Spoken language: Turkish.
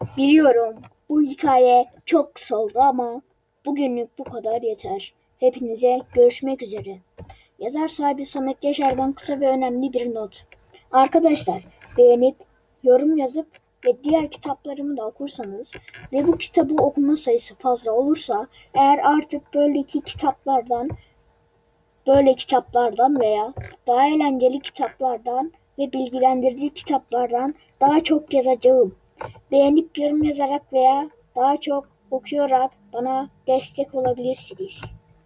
Biliyorum bu hikaye çok kısa oldu ama bugünlük bu kadar yeter. Hepinize görüşmek üzere. Yazar sahibi Samet Yaşar'dan kısa ve önemli bir not. Arkadaşlar beğenip, yorum yazıp ve diğer kitaplarımı da okursanız ve bu kitabı okuma sayısı fazla olursa eğer artık böyle kitaplardan veya daha eğlenceli kitaplardan ve bilgilendirici kitaplardan daha çok yazacağım. Beğenip yorum yazarak veya daha çok okuyarak bana destek olabilirsiniz.